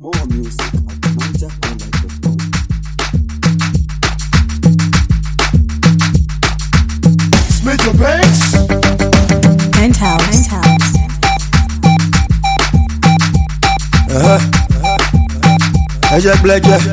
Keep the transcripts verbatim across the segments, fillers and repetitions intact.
More music at niger highlight dot com. Smith your banks. Penthouse. Penthouse. Uh-huh. I just black yeah.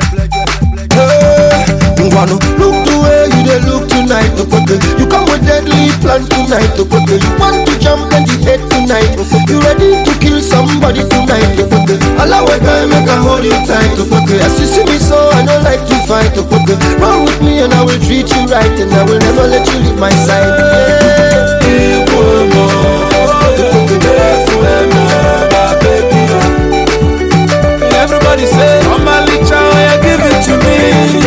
Hey, wanna look the way you dey look tonight, okay? You come with deadly plans tonight, okay? You want to jump and the head tonight, okay? You ready to kill somebody tonight, okay? Allow a guy make I hold you tight, okay? As you see me so I don't like to fight, okay? Run with me and I will treat you right, and I will never let you leave my side. Yeah. Everybody say, oh my little child, give it to me.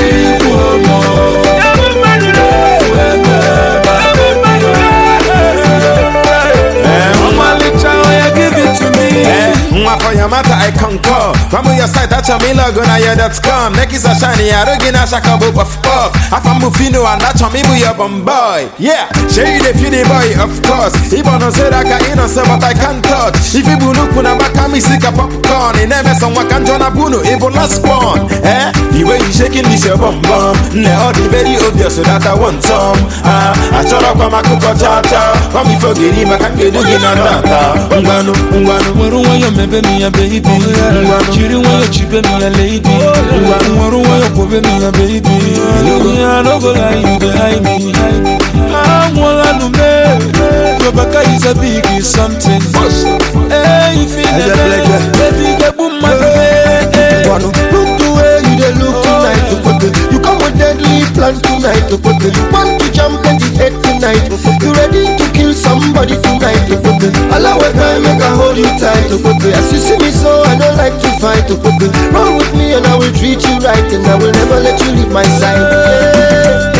Oh my little child, give it to me. For your matter, I concur. Come on your side, that's a me logo, now you're that's come. Neck is a shiny, I don't get a shakabo of pop. If I'm Mufino and that's a me, we up on boy. Yeah, show you the feeling boy, of course. Even on said I can innocent, but I can't touch. If you look when I'm back, I'm sick of popcorn. In never someone can join a buno, even last one. Eh? The way you shaking this your bum bum. Now the very obvious, so that I want some. Ah, I shut up on my cook or cha cha. Come before getting my can't get doing on that. Ungano, ungano, ungano, maybe me a baby. Chiri wanna chip me a lady. Ungano, wanna go me a baby. I don't go lie, you behind me. I wanna know me. Your back is a big something. Hey, you feel it? Baby, get boom, my baby. Look the way you dey look tonight, okay? You come with deadly plans tonight, okay? You want to jump and the head tonight, okay? You ready to kill somebody tonight, okay? Allow a guy make I hold you tight, okay? As you see me so I don't like to fight, okay? Run with me and I will treat you right, and I will never let you leave my side. Yeah.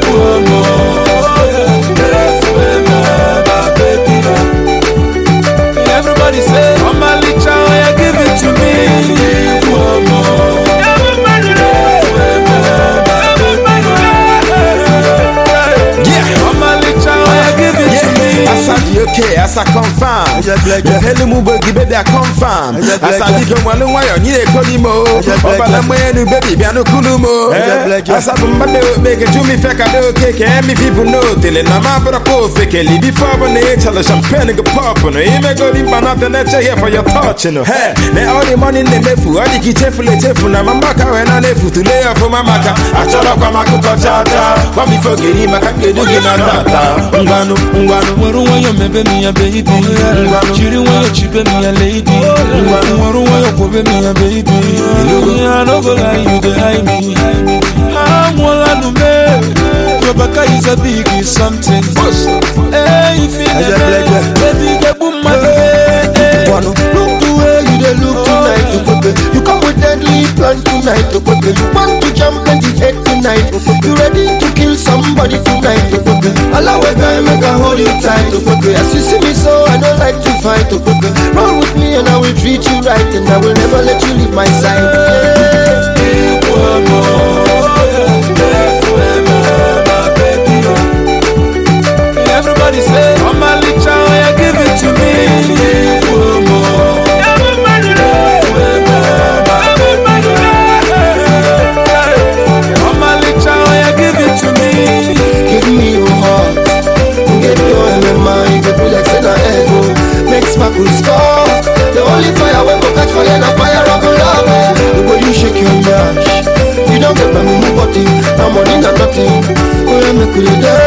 Everybody say, oh my little child, give it to me. Okay, as I confirm, the hell move baby, I confirm. As I become one way, you need a colimo. Over the way, you baby, piano kulumo. As I make it to me, fake a cake, and me people know, till in a map of fake, before when they tell us champagne and pop, and you may go in not the nature here for your touch, you know. Hey, they all the money in the mefu, all the kitchen for the telephone, I'm a maca and I left to lay off for my maca. I shut up my coca chata, come before getting my can't get doing on that. Ungano, Ungano, maybe me a baby. Chiri wanna chip me a lady. Ungano, wanna go me a baby. I don't go lie, you behind me. I wanna know me. Your back is a big something. Hey, you feel it? Baby, get boom, my baby. Look the way you dey look tonight, okay? You come with deadly plans tonight, okay? You want to jump and the head tonight, okay? You ready to kill somebody tonight, okay? Allow a guy make I hold you tight, okay? As you see me so I don't like to fight, okay? Run with me and I will treat you right, and I will never let you leave my side. Yeah. Everybody say, oh my little child, give it to me. Oh my little child, give it to me. Give me your heart, get your M M I, get me like Senna Ego. Make sparkle score. The only fire when go catch fire, na fire rock and love. The way you shake your dash, you don't get my move body. No money, not nothing. Oh, I make you dance.